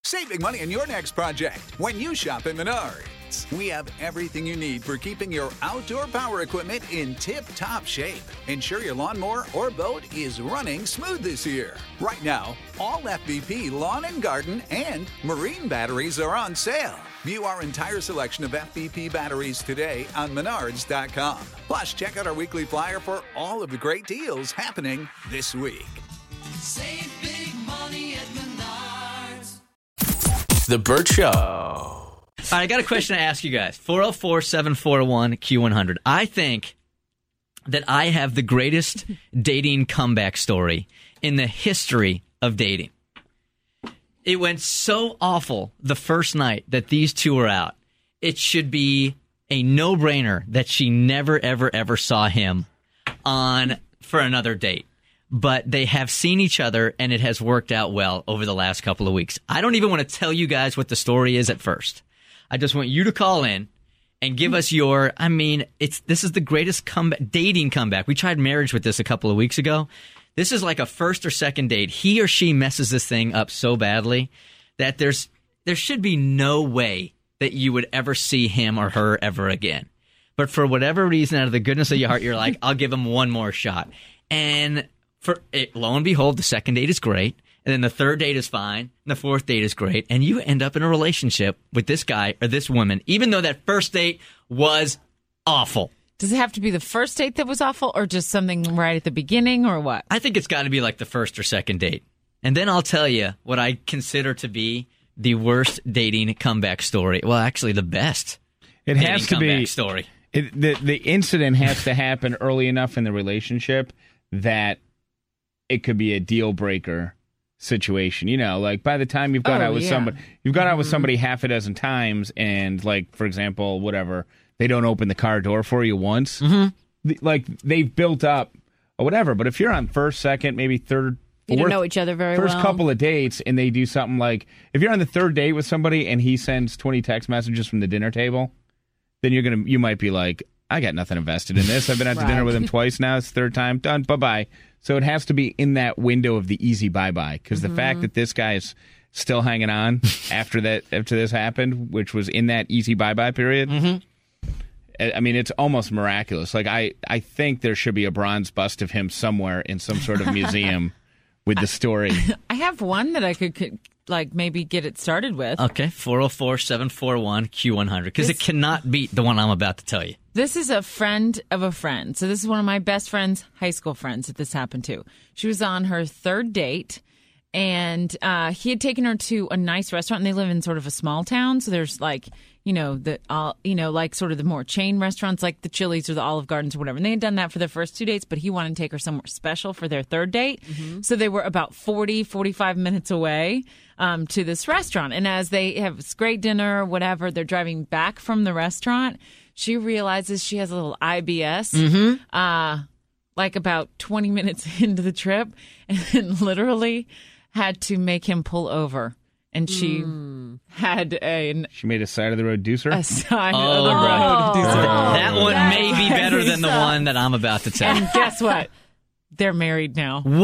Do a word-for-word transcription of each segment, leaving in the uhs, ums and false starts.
Save big money on your next project when you shop at Menards. We have everything you need for keeping your outdoor power equipment in tip-top shape. Ensure your lawnmower or boat is running smooth this year. Right now, all F V P lawn and garden and marine batteries are on sale. View our entire selection of F V P batteries today on menards dot com. Plus, check out our weekly flyer for all of the great deals happening this week. Save big money at Menards. The Burt Show. All right, I got a question to ask you guys. four oh four, seven four one, Q one hundred. I think that I have the greatest dating comeback story in the history of dating. It went so awful the first night that these two were out. It should be a no-brainer that she never, ever, ever saw him on for another date. But they have seen each other, and it has worked out well over the last couple of weeks. I don't even want to tell you guys what the story is at first. I just want you to call in and give us your, I mean, it's this is the greatest comeback, dating comeback. We tried marriage with this a couple of weeks ago. This is like a first or second date. He or she messes this thing up so badly that there's there should be no way that you would ever see him or her ever again. But for whatever reason, out of the goodness of your heart, you're like, I'll give him one more shot. And for it, lo and behold, the second date is great. And then the third date is fine. And the fourth date is great. And you end up in a relationship with this guy or this woman, even though that first date was awful. Does it have to be the first date that was awful or just something right at the beginning or what? I think it's got to be like the first or second date. And then I'll tell you what I consider to be the worst dating comeback story. Well, actually, the best. It has to be story. It, the the incident has to happen early enough in the relationship that it could be a deal breaker situation. You know, like by the time you've gone Oh, out with yeah. somebody, you've gone out with Mhm. somebody half a dozen times, and like for example, whatever, they don't open the car door for you once. Mm-hmm. Like they've built up or whatever. But if you're on first, second, maybe third. You don't fourth- know each other very First well. couple of dates, and they do something like, if you're on the third date with somebody and he sends twenty text messages from the dinner table, then you're gonna, you might be like, I got nothing invested in this. I've been out to Right. dinner with him twice now. It's the third time. Done. Bye bye. So it has to be in that window of the easy bye bye, because Mm-hmm. the fact that this guy is still hanging on after that, after this happened, which was in that easy bye bye period. Mm-hmm. I I mean, it's almost miraculous. Like I, I think there should be a bronze bust of him somewhere in some sort of museum. With the story. I have one that I could, could like maybe get it started with. Okay, four oh four, seven four one, Q one hundred, because it This- cannot beat the one I'm about to tell you. This is a friend of a friend. So this is one of my best friends, high school friends that this happened to. She was on her third date, and uh, he had taken her to a nice restaurant, and they live in sort of a small town. So there's like, you know, the uh, you know, like sort of the more chain restaurants like the Chili's or the Olive Gardens or whatever. And they had done that for their first two dates, but he wanted to take her somewhere special for their third date. So they were about forty, forty-five minutes away um, to this restaurant. And as they have this great dinner, whatever, they're driving back from the restaurant. She realizes she has a little I B S, uh, like about twenty minutes into the trip, and then literally had to make him pull over. And she had a, She made a side of the road deucer. a side Oh. of the road. Oh. That one that may be better than the was, uh, one that I'm about to tell. And guess what? They're married now. Whoa!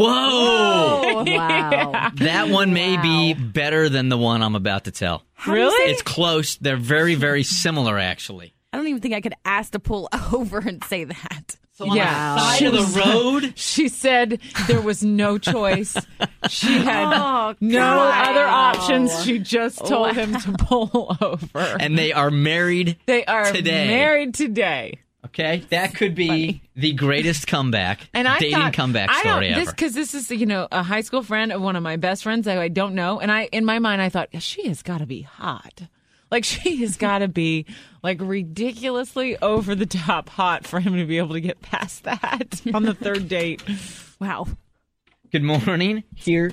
Oh, wow. That one may be Wow. better than the one I'm about to tell. How do you Really? say- It's close. They're very, very similar, actually. I don't even think I could ask to pull over and say that. So on Yeah. the side of the road, She said there was no choice. She had Oh, no God. other options. She just told Wow. him to pull over. and they are married. They are today. married today. Okay, that could be the greatest comeback, And I dating thought, comeback I story don't, this ever. because this is you know a high school friend of one of my best friends that I don't know, and I in my mind I thought she has got to be hot, like she has got to be like ridiculously over the top hot for him to be able to get past that on the third date. Wow. Good morning. Here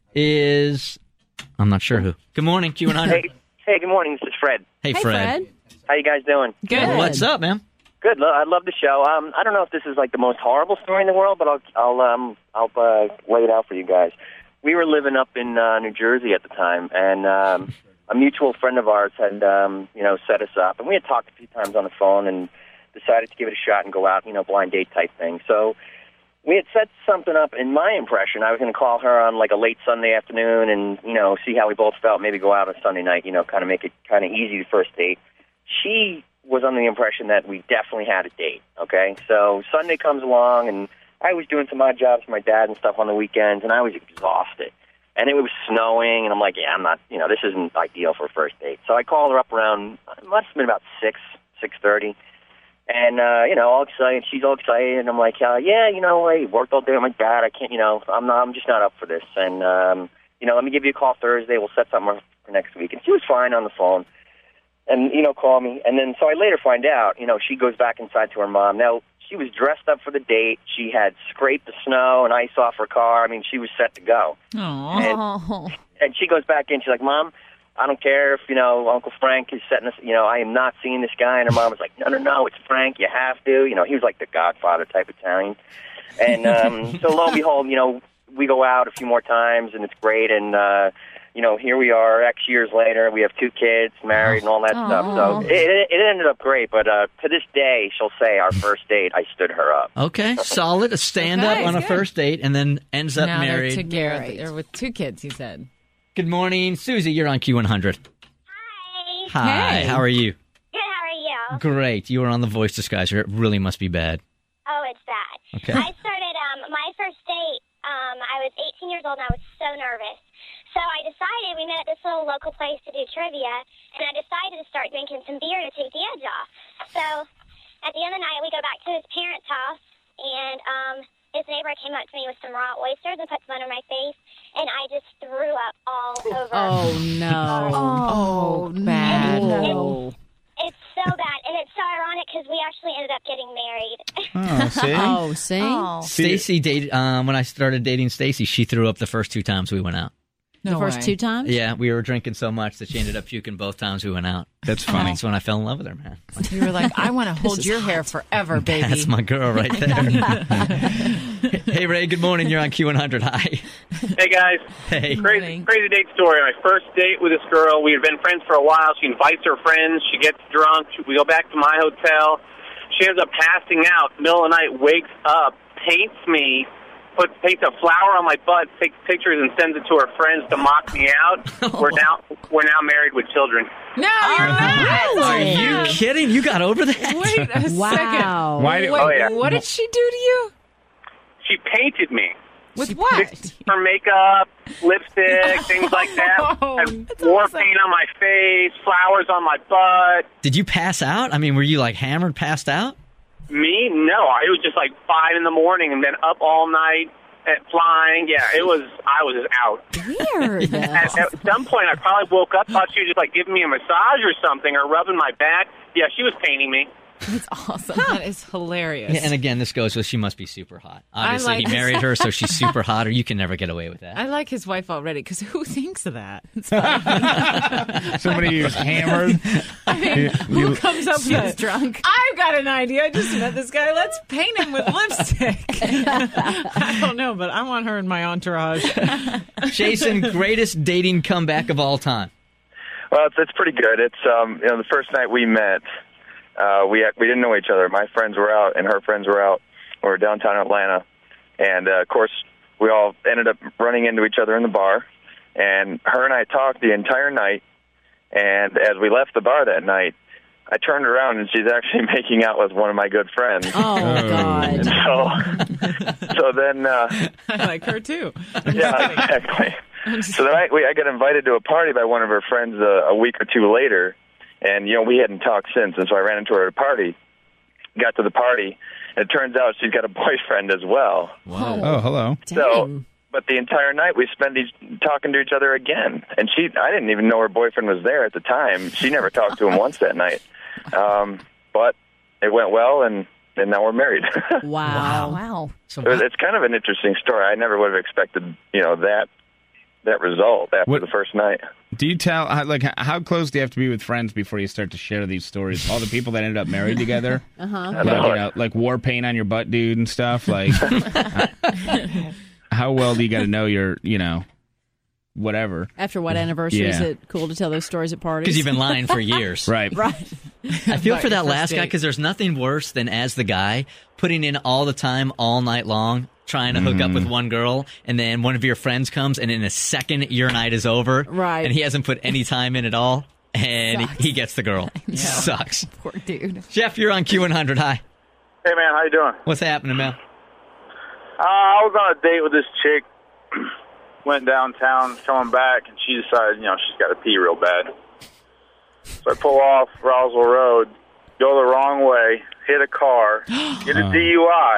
is, I'm not sure who. Good morning, Q one hundred. Hey, hey, good morning. This is Fred. Hey, Hey, Fred. Fred. How you guys doing? Good. What's up, man? Good. Lo- I love the show. Um, I don't know if this is like the most horrible story in the world, but I'll I'll um I'll uh, lay it out for you guys. We were living up in uh, New Jersey at the time, and um, a mutual friend of ours had um you know set us up, and we had talked a few times on the phone, and decided to give it a shot and go out, you know, blind date type thing. So we had set something up. In my impression, I was going to call her on like a late Sunday afternoon and, you know, see how we both felt, maybe go out on Sunday night, you know, kind of make it kind of easy the first date. She was under the impression that we definitely had a date, okay? So Sunday comes along, and I was doing some odd jobs for my dad and stuff on the weekends, and I was exhausted. And it was snowing, and I'm like, yeah, I'm not, you know, this isn't ideal for a first date. So I called her up around, it must have been about six, six thirty. And, uh, you know, all excited. She's all excited. And I'm like, uh, yeah, you know, I worked all day with my dad. I can't, you know, I'm not, I'm just not up for this. And, um, you know, let me give you a call Thursday. We'll set something up for next week. And she was fine on the phone. And, you know, call me. And then, so I later find out, you know, she goes back inside to her mom. Now, she was dressed up for the date. She had scraped the snow and ice off her car. I mean, she was set to go. Aww. And, and she goes back in. She's like, Mom, I don't care if, you know, Uncle Frank is setting us, you know, I am not seeing this guy. And her mom was like, no, no, no, it's Frank. You have to. You know, he was like the Godfather type Italian. And um, so lo and behold, you know, we go out a few more times, and it's great. And, uh, you know, here we are X years later. We have two kids, married, and all that Aww. stuff. So it, it ended up great. But uh, to this day, she'll say our first date, I stood her up. Okay, solid. A stand Okay, up on a good. first date and then ends up now married. they're together. Great. They're with two kids, he said. Good morning, Susie. You're on Q one hundred. Hi. Hi. Hey. How are you? Good, how are you? Great. You were on The Voice Disguiser. It really must be bad. Oh, it's bad. Okay. I started, um, my first date, um, I was eighteen years old and I was so nervous. So I decided, we met at this little local place to do trivia, and I decided to start drinking some beer to take the edge off. So at the end of the night, we go back to his parents' house, and um, his neighbor came up to me with some raw oysters and put some under my face, and I just threw up all over. Oh, no. Oh, bad. no. It's so bad, and it's so ironic because we actually ended up getting married. Oh, see? Oh, see? Oh, Stacy dated um, when I started dating Stacy. She threw up the first two times we went out. no The first way. two times? Yeah, we were drinking so much that she ended up puking both times we went out. That's funny. That's when I fell in love with her, man. You were like, I want to hold is your hair forever, baby. That's my girl right there. Hey, Ray. Good morning. You're on Q one hundred. Hi. Hey, guys. Hey. Crazy, Morning. crazy date story. My first date with this girl, we had been friends for a while. She invites her friends. She gets drunk. We go back to my hotel. She ends up passing out. Middle of the night, wakes up, paints me, puts paints a flower on my butt, takes pictures, and sends it to her friends to mock me out. We're now we're now married with children. No, you're not. Are you kidding? You got over that? Wait a Wow. second. Why do- Wait, Oh, yeah. what did she do to you? She painted me. With what? Her makeup, lipstick, things like that. Oh, And that's war awesome. paint on my face, flowers on my butt. Did you pass out? I mean, were you like hammered, passed out? Me? No. It was just like five in the morning and then up all night and flying. Yeah, it was, I was just out. Weird. At, at some point, I probably woke up, thought she was just like giving me a massage or something or rubbing my back. Yeah, she was painting me. That's awesome. That is hilarious. Yeah, and again, this goes with she must be super hot. Obviously, like he married her, so she's super hot, or you can never get away with that. I like his wife already, because who thinks of that? It's Somebody who's hammered. I mean, You- who you- comes up with She's drunk. I've got an idea. I just met this guy. Let's paint him with lipstick. I don't know, but I want her in my entourage. Jason, greatest dating comeback of all time. Well, it's it's pretty good. It's um, you know, the first night we met, uh, we we didn't know each other. My friends were out, and her friends were out. We were downtown Atlanta, and uh, of course, we all ended up running into each other in the bar. And her and I talked the entire night. And as we left the bar that night, I turned around, and she's actually making out with one of my good friends. Oh, And God. so, so then, uh, I like her too. yeah, exactly. So then I, we, I got invited to a party by one of her friends uh, a week or two later, and, you know, we hadn't talked since, and so I ran into her at a party, got to the party, and it turns out she's got a boyfriend as well. Whoa. Oh, hello. So, Dang. but the entire night we spent each, talking to each other again, and she, I didn't even know her boyfriend was there at the time. She never talked to him once that night. Um, but it went well, and, and now we're married. Wow. Wow. So It was- it's kind of an interesting story. I never would have expected, you know, that that result after What- the first night. Do you tell, how- like, how close do you have to be with friends before you start to share these stories? All the people that ended up married together? Uh-huh. I Like, know you it. know, like war paint on your butt, dude, and stuff. Like, how well do you got to know your, you know, whatever? After what anniversary is Yeah. it cool to tell those stories at parties? Because you've been lying for years. Right. Right. I feel About for your that first last guy date. because there's nothing worse than as the guy putting in all the time, all night long, trying to hook up with one girl, and then one of your friends comes, and in a second, your night is over. Right. And he hasn't put any time in at all, and Sucks. he gets the girl. Sucks. Poor dude. Jeff, you're on Q one hundred. Hi. Hey, man, how you doing? What's happening, man? Uh, I was on a date with this chick, went downtown, coming back, and she decided, you know, she's got to pee real bad. So I pull off Roswell Road, go the wrong way, hit a car, get a D U I.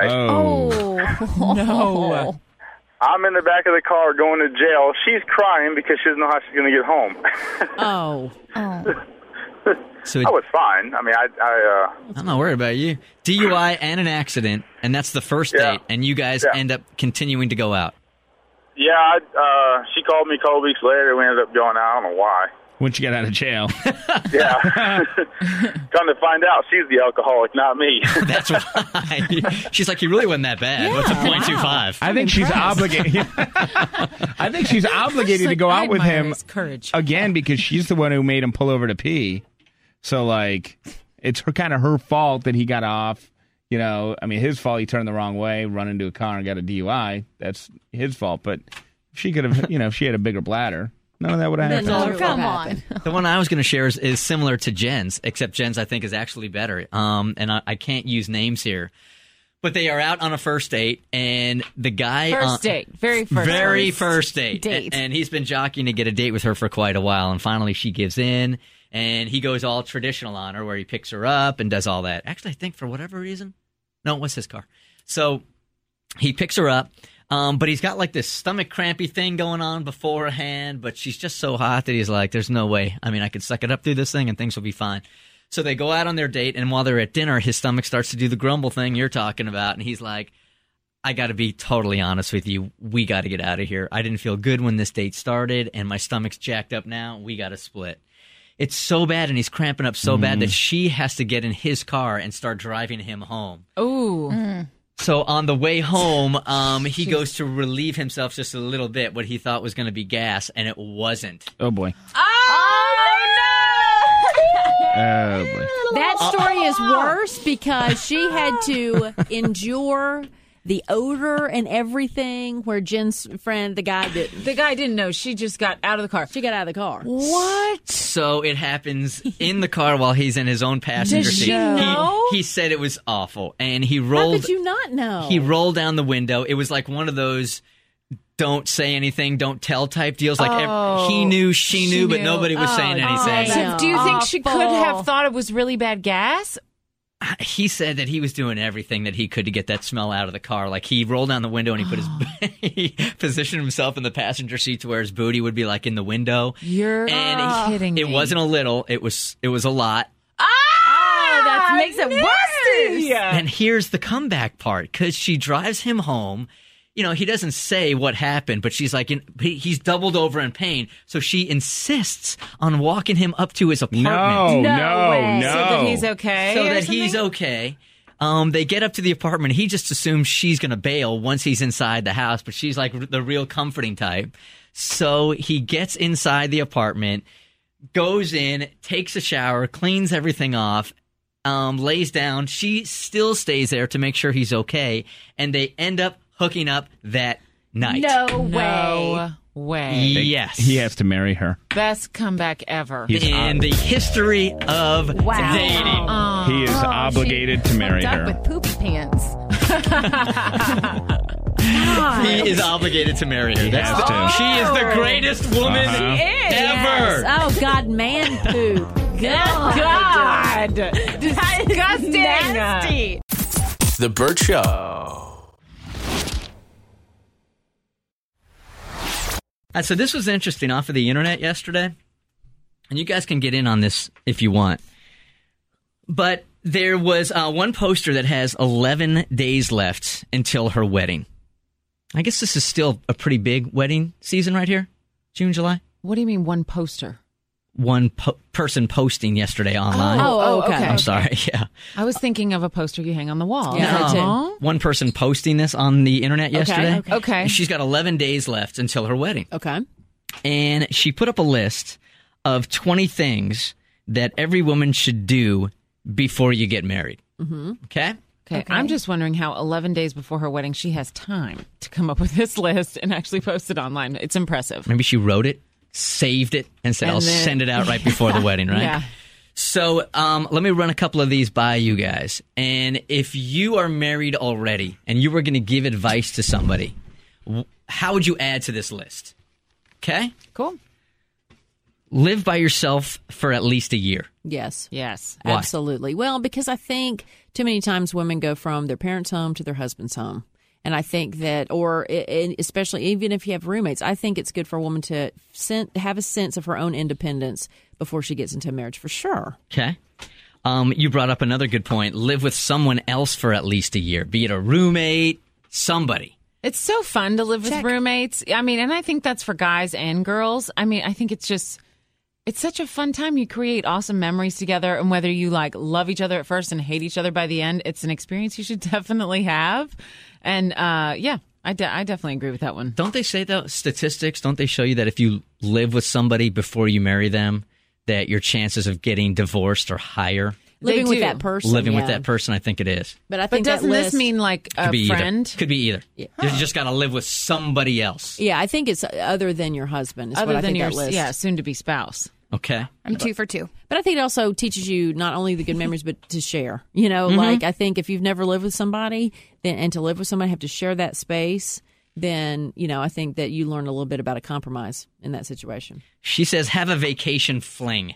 Oh. No. I'm in the back of the car going to jail. She's crying because she doesn't know how she's going to get home. Oh. Oh. So I was fine. I mean, I, I uh, I'm not worried about you. D U I and an accident, and that's the first Yeah. date, and you guys Yeah. end up continuing to go out. yeah, I, uh, she called me a couple weeks later. We ended up going out. I don't know why. Once you get out of jail. Yeah. Come to find out, she's the alcoholic, not me. That's why. She's like, he really wasn't that bad. What's a point two five? I think she's obligated. I think she's obligated to go I out with admire him his courage. again because she's the one who made him pull over to pee. So, like, it's her kind of her fault that he got off. You know, I mean, his fault. He turned the wrong way, run into a car, and got a D U I. That's his fault. But if she could have, you know, if she had a bigger bladder, none of that would have happened. No, come on. The one I was going to share is, is similar to Jen's, except Jen's I think is actually better. Um, and I, I can't use names here, but they are out on a first date, and the guy First uh, date. Very first very first first date, date. A- and he's been jockeying to get a date with her for quite a while, and finally she gives in, and he goes all traditional on her, where he picks her up and does all that. Actually, I think for whatever reason, no, it was his car. So he picks her up. Um, but he's got like this stomach crampy thing going on beforehand, but she's just so hot that he's like, there's no way. I mean, I could suck it up through this thing and things will be fine. So they go out on their date, and while they're at dinner, his stomach starts to do the grumble thing you're talking about, and he's like, I got to be totally honest with you. We got to get out of here. I didn't feel good when this date started, and my stomach's jacked up now. We got to split. It's so bad, and he's cramping up so bad that she has to get in his car and start driving him home. Ooh. So on the way home, um, he goes to relieve himself just a little bit, what he thought was going to be gas, and it wasn't. Oh, boy. Oh, Oh, boy. that story is worse because she had to endure the odor and everything where Jen's friend, the guy didn't. The guy didn't know. She just got out of the car. She got out of the car. What? So it happens in the car while he's in his own passenger Does seat. she know? He, he said it was awful, and he How rolled. could you not know? He rolled down the window. It was like one of those don't say anything, don't tell type deals. Like ev- Oh, he knew, she, she knew, but knew. nobody was Oh, saying damn. anything. Yeah. Do you think she could Awful. have thought it was really bad gas? He said that he was doing everything that he could to get that smell out of the car. Like he rolled down the window and he put his he positioned himself in the passenger seat to where his booty would be like in the window. You're And he- kidding It me. wasn't a little. It was. It was a lot. Oh, that makes it worse. Yeah. And here's the comeback part, because she drives him home. You know, he doesn't say what happened, but she's like, in, he- he's doubled over in pain. So she insists on walking him up to his apartment. No, No no, way. no. So that he's okay. So or that he's something? okay. Um, they get up to the apartment. He just assumes she's going to bail once he's inside the house, but she's like the real comforting type. So he gets inside the apartment, goes in, takes a shower, cleans everything off, um, lays down. She still stays there to make sure he's okay, and they end up hooking up that night. No way. No way. Yes. He has to marry her. Best comeback ever. He's In the history of Wow. dating. Oh. He is Oh, obligated she to marry hooked her. up with poopy pants. He is obligated to marry her. He That's has the- to. She is the greatest woman Uh-huh. ever. Yes. Oh, God, man poop. God. God. Disgusting. Nasty. The Burt Show. Uh, so this was interesting off of the internet yesterday, and you guys can get in on this if you want. But there was uh, one poster that has eleven days left until her wedding. I guess this is still a pretty big wedding season right here, June, July. What do you mean one poster? One po- person posting yesterday online. Oh, oh, okay. I'm sorry, yeah. I was thinking of a poster you hang on the wall. Yeah, I did. Uh-huh. One person posting this on the internet yesterday. okay. Okay. And she's got eleven days left until her wedding. Okay. And she put up a list of twenty things that every woman should do before you get married. Mm-hmm. Okay? Okay. I'm just wondering how eleven days before her wedding she has time to come up with this list and actually post it online. It's impressive. Maybe she wrote it, saved it, and said, And I'll then- send it out right before the wedding, right? Yeah. So um, let me run a couple of these by you guys. And if you are married already and you were going to give advice to somebody, w- how would you add to this list? Okay? Cool. Live by yourself for at least a year. Yes. Yes. Why? Absolutely. Well, because I think too many times women go from their parents' home to their husband's home. And I think that, or and especially even if you have roommates, I think it's good for a woman to sen- have a sense of her own independence before she gets into a marriage, for sure. Okay. Um, you brought up another good point. Live with someone else for at least a year, be it a roommate, somebody. It's so fun to live with roommates. I mean, and I think that's for guys and girls. I mean, I think it's just, it's such a fun time. You create awesome memories together. And whether you like love each other at first and hate each other by the end, it's an experience you should definitely have. And uh, yeah, I, de- I definitely agree with that one. Don't they say, though, statistics, don't they show you that if you live with somebody before you marry them, that your chances of getting divorced are higher? Living They with do. that person. Living with yeah. that person, I think it is. But I But think doesn't that this list, mean like Could a be friend? either. Could be either. You just got to live with somebody else. Yeah, I think it's other than your husband. Is Other what I than think your that list. yeah, soon to be spouse. Okay. I'm two for two. But I think it also teaches you not only the good memories, but to share. You know, Mm-hmm. like I think if you've never lived with somebody, then and to live with somebody, have to share that space. Then you know, I think that you learn a little bit about a compromise in that situation. She says, have a vacation fling.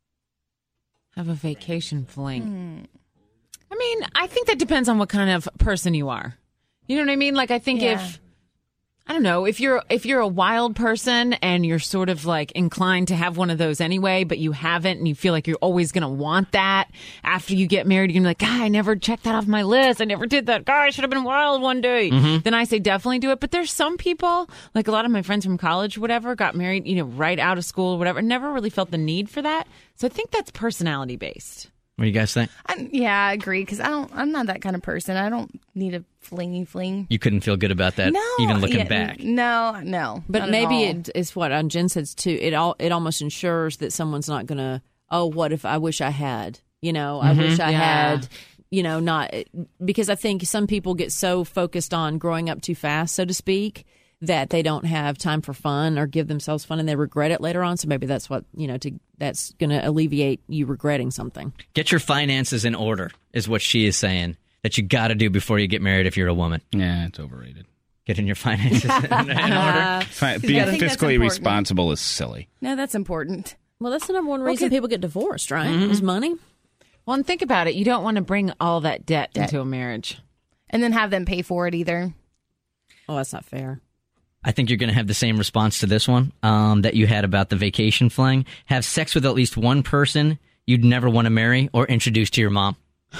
Have a vacation fling. I mean, I think that depends on what kind of person you are. You know what I mean? Like, I think Yeah. if I don't know if you're if you're a wild person and you're sort of like inclined to have one of those anyway, but you haven't, and you feel like you're always going to want that after you get married. You're gonna be like, God, I never checked that off my list. I never did that. God, I should have been wild one day. Then I say definitely do it. But there's some people, like a lot of my friends from college, whatever, got married, you know, right out of school, whatever, never really felt the need for that. So I think that's personality based. What do you guys think? I, yeah, I agree because I don't. I'm not that kind of person. I don't need a flingy fling. You couldn't feel good about that, No, even looking yeah, back. No, no. But not at maybe all. it is what on Jen says too. It all it almost ensures that someone's not gonna. Oh, what if I wish I had? You know, I wish I Yeah. had. You know, not because I think some people get so focused on growing up too fast, so to speak, that they don't have time for fun or give themselves fun, and they regret it later on. So maybe that's what you know. To that's going to alleviate you regretting something. Get your finances in order, is what she is saying, that you got to do before you get married if you're a woman. Yeah, it's overrated. Getting your finances in, in order. Fi- I Being think that's fiscally important. responsible is silly. No, that's important. Well, that's the number one reason Okay. people get divorced, right? Is money. Well, and think about it. You don't want to bring all that debt, into a marriage. And then have them pay for it either. Oh, that's not fair. I think you're going to have the same response to this one um, that you had about the vacation fling. Have sex with at least one person you'd never want to marry or introduce to your mom.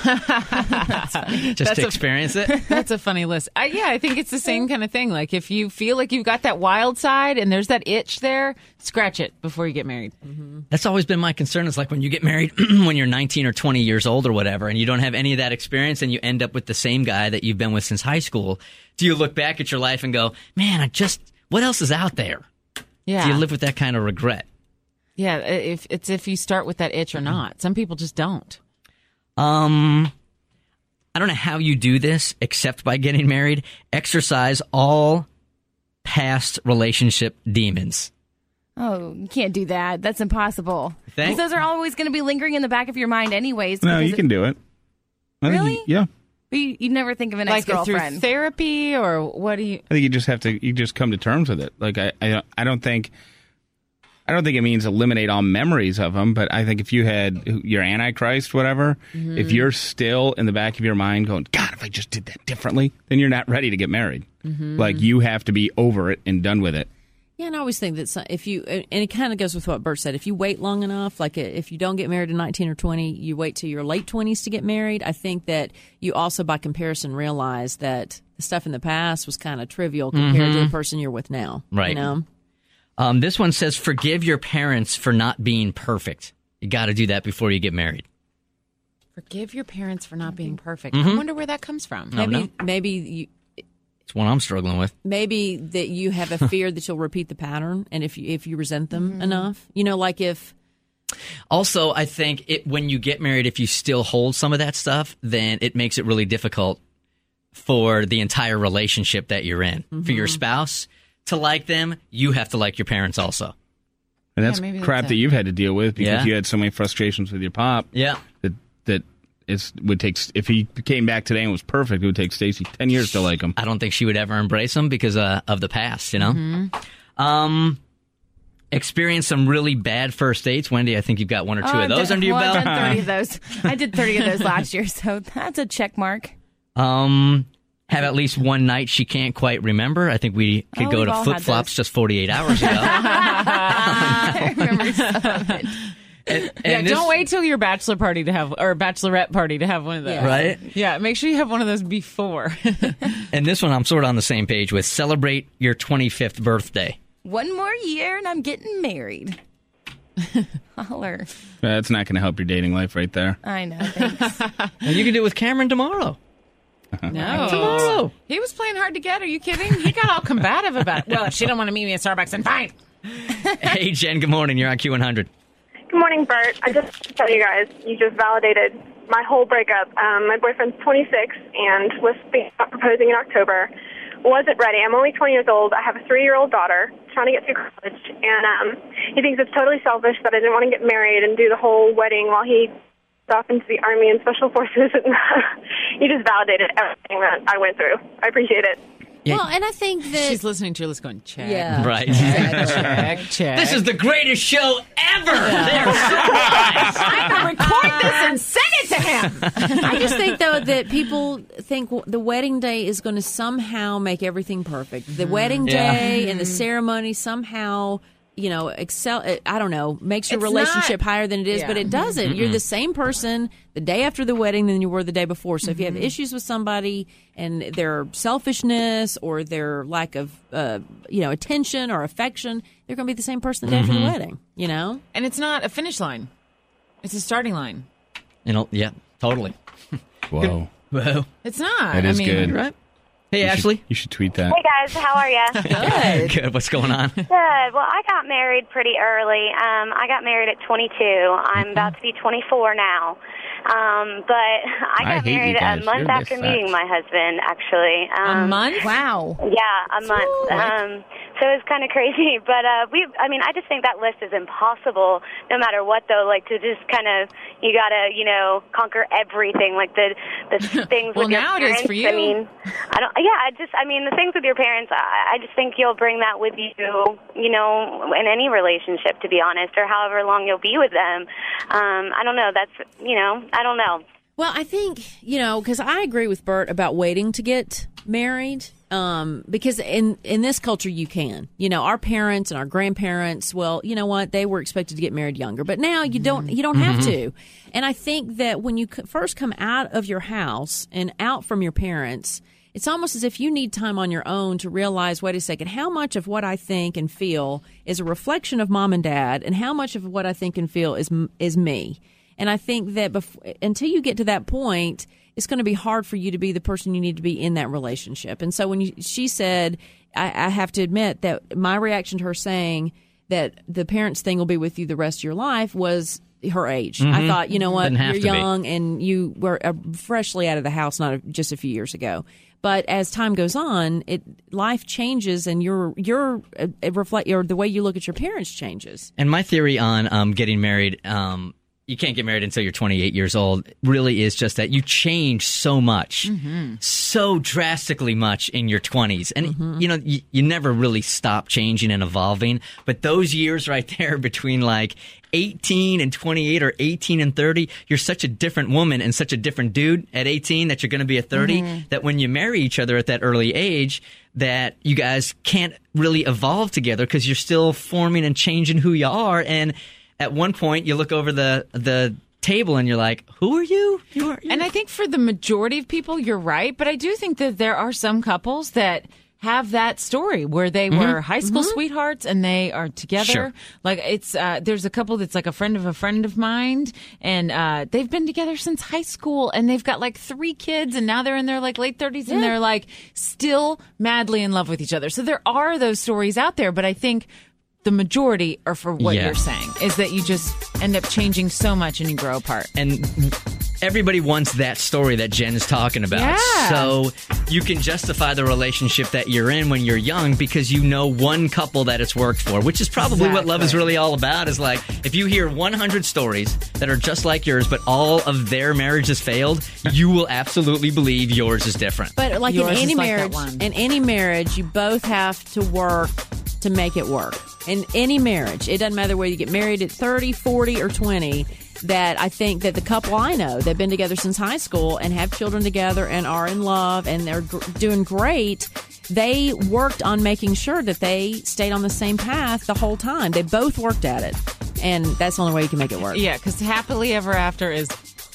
Just That's to a- experience it. That's a funny list. I, yeah, I think it's the same kind of thing. Like if you feel like you've got that wild side and there's that itch there, scratch it before you get married. That's always been my concern. Is like when you get married when you're nineteen or twenty years old or whatever, and you don't have any of that experience, and you end up with the same guy that you've been with since high school. Do you look back at your life and go, man, I just, what else is out there? Yeah. Do you live with that kind of regret? Yeah, if it's if you start with that itch or not. Some people just don't. Um, I don't know how you do this except by getting married. Exercise all past relationship demons. Oh, you can't do that. That's impossible. Think? Because those are always going to be lingering in the back of your mind anyways. No, because you can do it. I think Really? you- yeah. But you, you never think of an Like through ex-girlfriend. therapy or what do you? I think you just have to you just come to terms with it. Like I, I, I don't think, I don't think it means eliminate all memories of them. But I think if you had your Antichrist, whatever, Mm-hmm. if you're still in the back of your mind going, God, if I just did that differently, then you're not ready to get married. Mm-hmm. Like you have to be over it and done with it. Yeah, and I always think that some- if you, and it kind of goes with what Bert said, if you wait long enough, like if you don't get married at nineteen or twenty, you wait till your late twenties to get married. I think that you also, by comparison, realize that the stuff in the past was kind of trivial compared to the person you're with now. Right. You know? Um, this one says, forgive your parents for not being perfect. You got to do that before you get married. Forgive your parents for not being perfect. Mhm. I wonder where that comes from. I don't Maybe, know. maybe you. It's one I'm struggling with. Maybe that you have a fear that you'll repeat the pattern, and if you if you resent them enough, you know, like if Also, I think it, when you get married, if you still hold some of that stuff, then it makes it really difficult for the entire relationship that you're in. Mm-hmm. For your spouse to like them, you have to like your parents also. And that's Yeah, maybe crap that's that it. you've had to deal with because Yeah. you had so many frustrations with your pop. Yeah. That that it's would take if he came back today and was perfect, it would take Stacey ten years to like him. I don't think she would ever embrace him because uh, of the past, you know? Um, experience some really bad first dates. Wendy, I think you've got one or two Oh, of those I've done- under your well, belt. I've done thirty of those. I did thirty of those last year, so that's a check mark. Um, have at least one night she can't quite remember. I think we could Oh, go we've to all flip had flops those. just forty-eight hours ago. I remember some of it. And, Yeah, and this- don't wait till your bachelor party to have, or bachelorette party to have one of those. Yeah. Right? Yeah, make sure you have one of those before. And this one I'm sort of on the same page with. Celebrate your twenty-fifth birthday. One more year and I'm getting married. Holler. That's not going to help your dating life right there. I know. Thanks. And you can do it with Cameron tomorrow. No. Tomorrow. He was playing hard to get. Are you kidding? He got all combative about it. Well, if she don't want to meet me at Starbucks, then fine. Hey, Jen, good morning. You're on Q one hundred. Good morning, Bert. I just want to tell you guys, you just validated my whole breakup. Um, my boyfriend's twenty-six and was thinking about proposing in October. Wasn't ready. I'm only twenty years old. I have a three-year-old daughter trying to get through college, and um, he thinks it's totally selfish that I didn't want to get married and do the whole wedding while he off into the Army and Special Forces. And you just validated everything that I went through. I appreciate it. Yeah. Well, and I think that She's listening to your list going, check. Yeah. Right. Check, check. This is the greatest show ever. They're so nice. I'm going to record this and send it to him. I just think though that people think w- the wedding day is going to somehow make everything perfect. The wedding Yeah. day and the ceremony somehow, you know, excel. uh, I don't know, makes your It's relationship not- higher than it is, Yeah. but it doesn't. You're the same person the day after the wedding than you were the day before. So if you have Mm-hmm. issues with somebody and their selfishness or their lack of, uh, you know, attention or affection, they're going to be the same person the day after the wedding. You know. And it's not a finish line. It's a starting line. You know, yeah, totally. Whoa. Whoa. It's not. That I is mean, good. Right. Hey, You should- Ashley. you should tweet that. Hey guys, how are ya? Good. Good. What's going on? Good. Well, I got married pretty early. Um, I got married at twenty-two. I'm about to be twenty-four now. Um, but I I got hate you married guys. a month You're after this meeting sucks. my husband, actually. A Um, month? Wow. Yeah, a month. Um, so it's kind of crazy, but uh, we. I mean, I just think that list is impossible. No matter what, though, like to just kind of you gotta, you know, conquer everything, like the the things Well, with your now it is parents. for you. I mean, I don't. Yeah, I just. I mean, the things with your parents. I, I just think you'll bring that with you, you know, in any relationship, to be honest, or however long you'll be with them. Um, I don't know. That's you know, I don't know. Well, I think, you know, because I agree with Bert about waiting to get married. Um, because in, in this culture, you can. You know, our parents and our grandparents, well, you know what? They were expected to get married younger. But now you don't you don't have to. And I think that when you c- first come out of your house and out from your parents, it's almost as if you need time on your own to realize, wait a second, how much of what I think and feel is a reflection of mom and dad, and how much of what I think and feel is m- is me. And I think that bef- until you get to that point, it's going to be hard for you to be the person you need to be in that relationship. And so when you, she said, I, I have to admit that my reaction to her saying that the parents thing will be with you the rest of your life was her age. Mhm. I thought, you know what, Doesn't have you're to be. young and you were uh, freshly out of the house not a, just a few years ago. But as time goes on, it life changes, and your your uh, it reflect or the way you look at your parents changes. And my theory on um, getting married, um, you can't get married until you're twenty-eight years old, really is just that you change so much, so drastically much in your twenties. And, you know, you, you never really stop changing and evolving. But those years right there between like eighteen and twenty-eight or eighteen and thirty, you're such a different woman and such a different dude at eighteen that you're going to be at thirty, Mhm. that when you marry each other at that early age, that you guys can't really evolve together because you're still forming and changing who you are. And at one point, you look over the the table and you're like, who are you? You are. And I think for the majority of people, you're right. But I do think that there are some couples that have that story where they Mhm. were high school sweethearts and they are together. Sure. Like it's uh, there's a couple that's like a friend of a friend of mine, and uh, they've been together since high school, and they've got like three kids, and now they're in their like late thirties, and Yeah. they're like still madly in love with each other. So there are those stories out there, but I think the majority are for what Yeah. you're saying, is that you just end up changing so much and you grow apart. And everybody wants that story that Jen is talking about. Yeah. So you can justify the relationship that you're in when you're young because you know one couple that it's worked for, which is probably what love is Exactly. really all about. Is like, if you hear one hundred stories that are just like yours, but all of their marriages failed, you will absolutely believe yours is different. But like Yours in is any like that marriage, one. in any marriage, you both have to work to make it work. In any marriage, it doesn't matter whether you get married at thirty, forty, or twenty. That I think that the couple I know that've been together since high school and have children together and are in love and they're gr- doing great. They worked on making sure that they stayed on the same path the whole time. They both worked at it, and that's the only way you can make it work. Yeah, because happily ever after is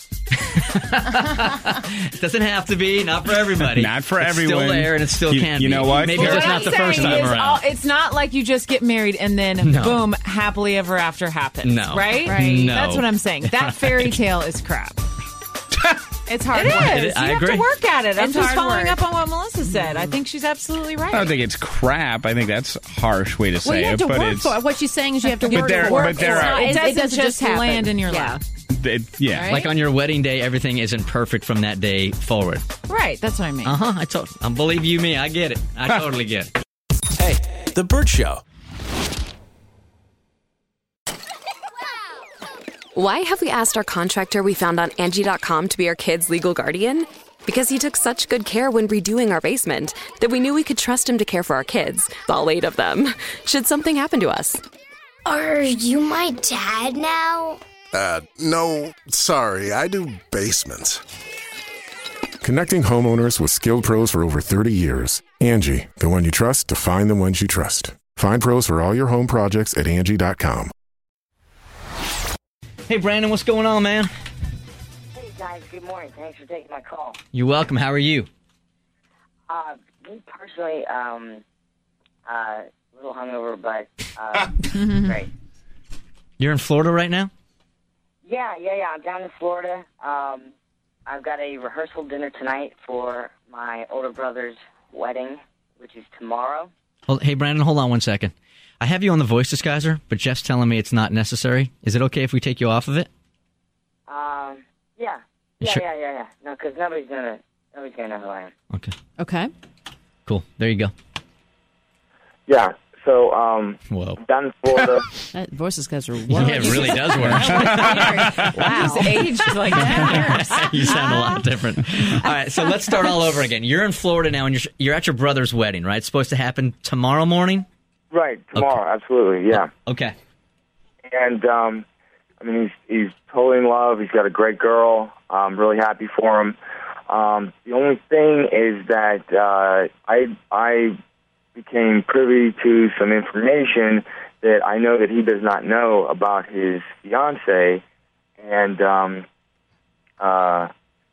It doesn't have to be, not for everybody. Not for it's everyone. still there and it still You- can you be. know what? Maybe Well, just what not I'm the first saying time is around. all- it's not like you just get married and then No. boom, happily ever after happens. No. Right? Right. No. That's what I'm saying. That fairy tale is crap. It's hard It work. is. You I have agree. to work at it. I'm It's just hard following work. up on what Melissa said. I think she's absolutely right. I don't think it's crap. I think that's a harsh way to say Well, you have it, to but work it's for it. What she's saying is you have to But work there- for but it. there It's are- not- It it, doesn't doesn't just happen. land in your Yeah. lap. it, yeah. Right? Like on your wedding day, everything isn't perfect from that day forward. Right. That's what I mean. Uh huh. I told. I believe you me. I get it. I totally get it. Hey, The Burt Show. Why have we asked our contractor we found on Angie dot com to be our kids' legal guardian? Because he took such good care when redoing our basement that we knew we could trust him to care for our kids, all eight of them, should something happen to us. Are you my dad now? Uh, no, sorry, I do basements. Connecting homeowners with skilled pros for over thirty years. Angie, the one you trust to find the ones you trust. Find pros for all your home projects at Angie dot com. Hey, Brandon, what's going on, man? Hey guys, good morning. Thanks for taking my call. You're welcome. How are you? Uh, me personally, um, uh, a little hungover, but uh, great. You're in Florida right now? Yeah, yeah, yeah. I'm down in Florida. Um, I've got a rehearsal dinner tonight for my older brother's wedding, which is tomorrow. Well, hey, Brandon, hold on one second. I have you on the voice disguiser, but Jeff's telling me it's not necessary. Is it okay if we take you off of it? Um, yeah, yeah, Sure. yeah, yeah, yeah. No, because nobody's gonna, nobody's gonna know who I am. Okay. Okay. Cool. There you go. Yeah. So, um, Whoa. down in Florida. That voice disguiser works. Yeah, it really does work. Wow. He's aged like that. You sound a lot different. All right, so let's start all over again. You're in Florida now, and you're you're at your brother's wedding, right? It's supposed to happen tomorrow morning? Right, tomorrow, absolutely, yeah. Okay. And, um, I mean, he's he's totally in love. He's got a great girl. I'm really happy for him. Um, the only thing is that uh, I I became privy to some information that I know that he does not know about his fiance, and um, uh,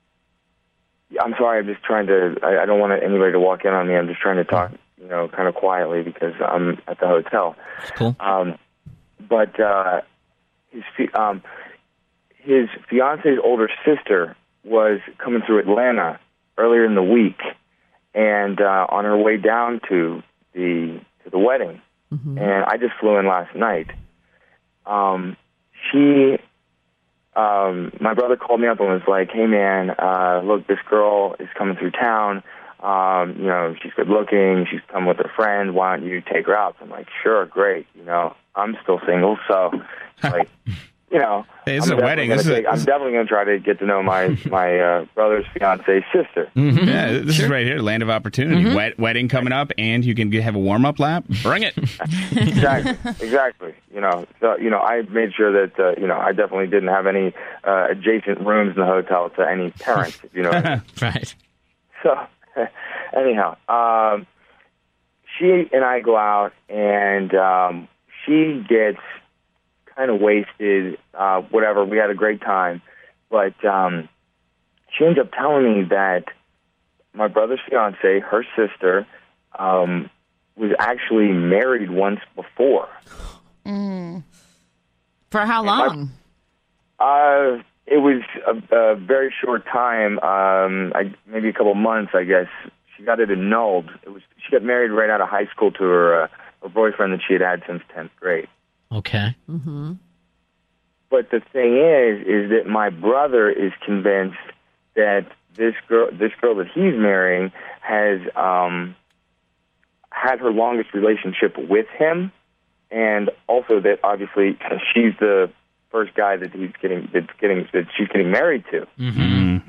I'm sorry. I'm just trying to. I, I don't want anybody to walk in on me. I'm just trying to talk, you know, kind of quietly because I'm at the hotel. Cool. Um, but uh, his fi- um, his fiance's older sister was coming through Atlanta earlier in the week, and uh, on her way down to the to the wedding, Mm-hmm. and I just flew in last night. Um, she, um, my brother called me up and was like, "Hey man, uh, look, this girl is coming through town. Um, you know, she's good looking. She's come with her friend. Why don't you take her out?" So I'm like, "Sure, great." You know, I'm still single, so like, you know, Hey, this I'm is a wedding. definitely This is gonna a- take- I'm definitely going to try to get to know my my uh, brother's fiance's sister. Mm-hmm. Yeah, this is right here, land of opportunity. Mhm. Wed- wedding coming up, and you can get, have a warm up lap. Bring it. exactly, exactly. You know, so you know, I made sure that uh, you know I definitely didn't have any uh, adjacent rooms in the hotel to any parents. If you know, what I mean. Right. So, anyhow, um, she and I go out, and um, she gets kind of wasted. Uh, whatever. We had a great time, but um, she ends up telling me that my brother's fiance, her sister, um, was actually married once before. Mm. For how long? Uh, it was a, a very short time, um, I, maybe a couple months, I guess. She got it annulled. It was she got married right out of high school to her uh, her boyfriend that she had had since tenth grade. Okay. Mm-hmm. But the thing is, is that my brother is convinced that this girl, this girl that he's marrying, has um, had her longest relationship with him, and also that obviously she's the first guy that he's getting that's getting that she's getting married to. Mm-hmm.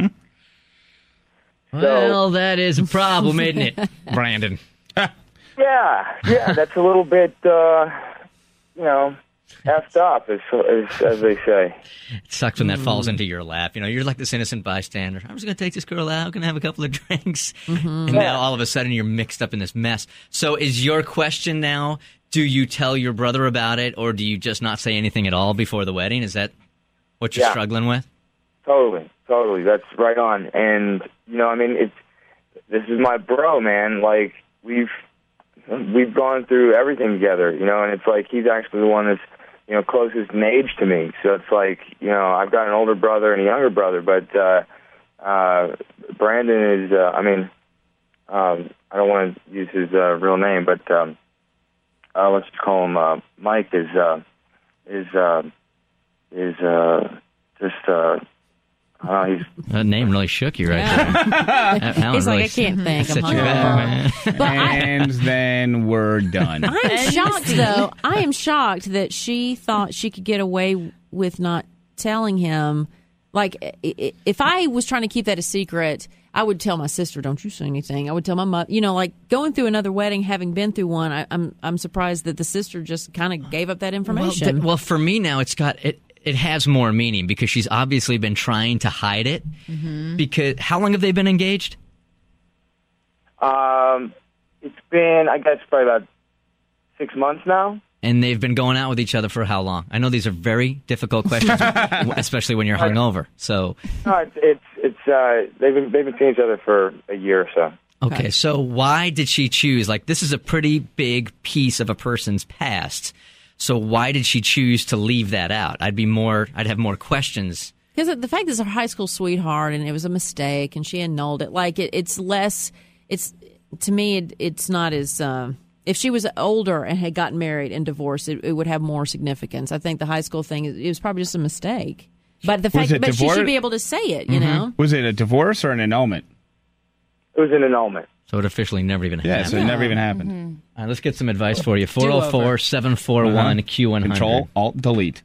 Well, that is a problem, isn't it, Brandon? Yeah, yeah, that's a little bit, uh, you know, effed up, as, as, as they say. It sucks when that falls into your lap. You know, you're like this innocent bystander. I'm just going to take this girl out, going to have a couple of drinks. Mm-hmm. And now all of a sudden you're mixed up in this mess. So is your question now, do you tell your brother about it, or do you just not say anything at all before the wedding? Is that what you're Yeah. struggling with? Totally, totally. That's right on. And, you know, I mean, it's this is my bro, man. Like, we've we've gone through everything together, you know, and it's like he's actually the one that's, you know, closest in age to me. So it's like, you know, I've got an older brother and a younger brother, but uh, uh, Brandon is, uh, I mean, um, I don't want to use his uh, real name, but um, uh, let's just call him uh, Mike, is, uh, is, uh, is uh, just, uh, Uh, he's That name really shook you right there. That- that He's one like, really I can't think. set I'm you back, hungover. man. And then we're done. I am shocked, though. I am shocked that she thought she could get away with not telling him. Like, i- i- if I was trying to keep that a secret, I would tell my sister, "Don't you say anything." I would tell my mother. You know, like going through another wedding, having been through one. I, I'm I'm surprised that the sister just kind of gave up that Well, information. th- well, for me now, it's got it. It has more meaning because she's obviously been trying to hide it. Mm-hmm. Because how long have they been engaged? Um, it's been, I guess, probably about six months now. And they've been going out with each other for how long? I know these are very difficult questions, especially when you're hungover. So, No, it's it's, it's uh, they've been they've been seeing each other for a year or so. okay, so why did she choose? Like, this is a pretty big piece of a person's past. So why did she choose to leave that out? I'd be more. I'd have more questions. Because the fact that it's her high school sweetheart and it was a mistake and she annulled it, like it, it's less. It's to me, it, it's not as. Uh, if she was older and had gotten married and divorced, it, it would have more significance. I think the high school thing, it was probably just a mistake. But the Was fact, it but she divorce? should be able to say it. You Mhm. know. Was it a divorce or an annulment? It was an annulment. So it officially never even Yeah, happened. so it never even happened. All right, let's get some advice for you. four oh four, seven four one, Q one hundred. Control, Alt, Delete.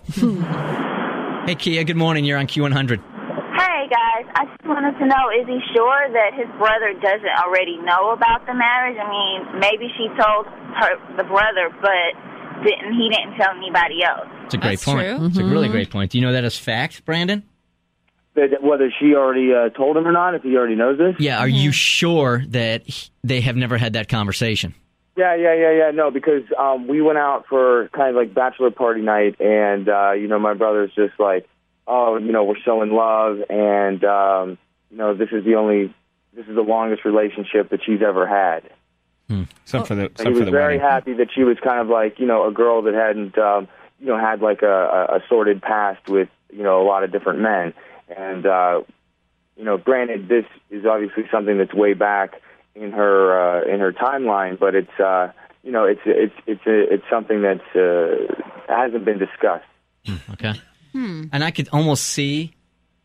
Hey, Kia, good morning. You're on Q one hundred. Hey guys, I just wanted to know, is he sure that his brother doesn't already know about the marriage? I mean, maybe she told her the brother, but didn't he didn't tell anybody else. It's a great That's point. true. It's a really Mhm. great point. Do you know that as fact, Brandon? That- Whether she already uh, told him or not, if he already knows this. Yeah, are you sure that he- they have never had that conversation? Yeah, yeah, yeah, yeah. No, because um, we went out for kind of like bachelor party night, and uh, you know, my brother's just like, oh, you know, we're so in love, and um, you know, this is the only, this is the longest relationship that she's ever had. Except for the, And except he for was the very wedding. happy that she was kind of like, you know, a girl that hadn't, um, you know, had like a, a, a sordid past with, you know, a lot of different men. And, uh, you know, granted, this is obviously something that's way back in her uh, in her timeline, but it's, uh, you know, it's it's it's a, it's something that uh, hasn't been discussed. Okay. And I could almost see